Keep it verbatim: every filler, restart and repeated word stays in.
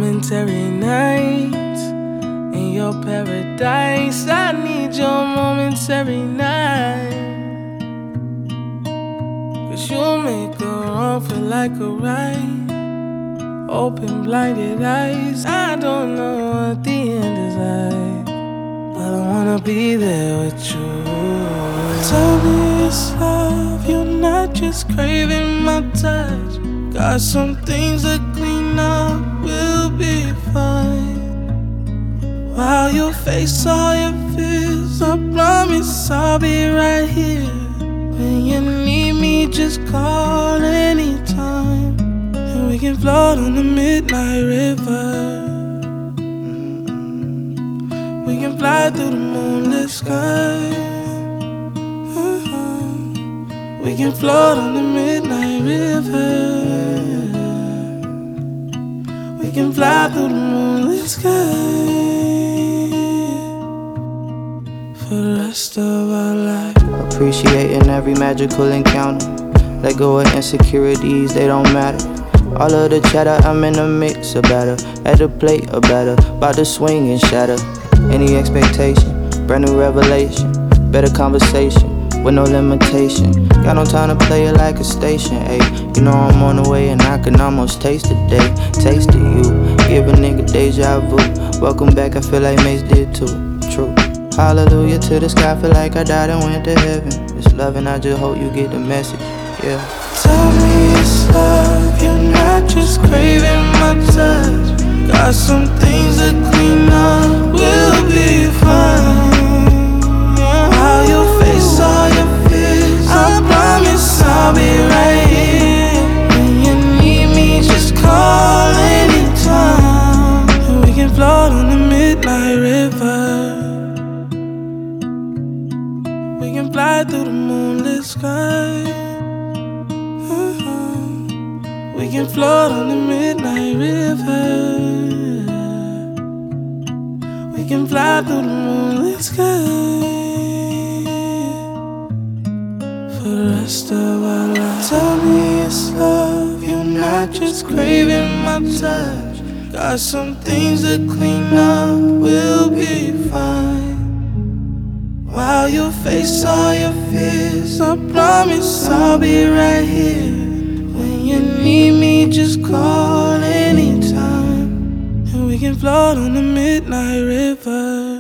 momentary nights in your paradise. I need your momentary night, 'cause you'll make a wrong feel like a right. Open blinded eyes, I don't know what the end is like, but I wanna be there with you. Tell me it's love, you're not just craving my touch. Got some things to clean up, we'll be fine. While you face all your fears, I promise I'll be right here. When you need me, just call anytime, and we can float on the midnight river. Mm-mm. We can fly through the moonlit sky. Mm-hmm. We can float on the midnight river. We can fly through the moonlit sky for the rest of our life. Appreciating every magical encounter. Let go of insecurities, they don't matter. All of the chatter, I'm in the mix, a batter. At the plate, a batter. About to swing and shatter any expectation. Brand new revelation, better conversation with no limitation. Got no time to play it like a station, ayy. You know I'm on the way and I can almost taste the day. Taste of you, give a nigga deja vu. Welcome back, I feel like Mace did too. True. Hallelujah to the sky, feel like I died and went to heaven. It's love and I just hope you get the message, yeah. Tell me it's love, you're not just craving my touch. Got some things to clean up, we'll be fine. While you face all your fears, I promise I'll be right here. When you need me, just call anytime, and we can float on the midnight river. We can fly through the moonlit sky. Mm-hmm. We can float on the midnight river. We can fly through the moonlit sky for the rest of our lives. Tell me it's love, you're not just craving my touch. Got some things to clean up, we'll be fine. While you face all your fears, I promise I'll be right here. When you need me, just call anytime, and we can float on the midnight river.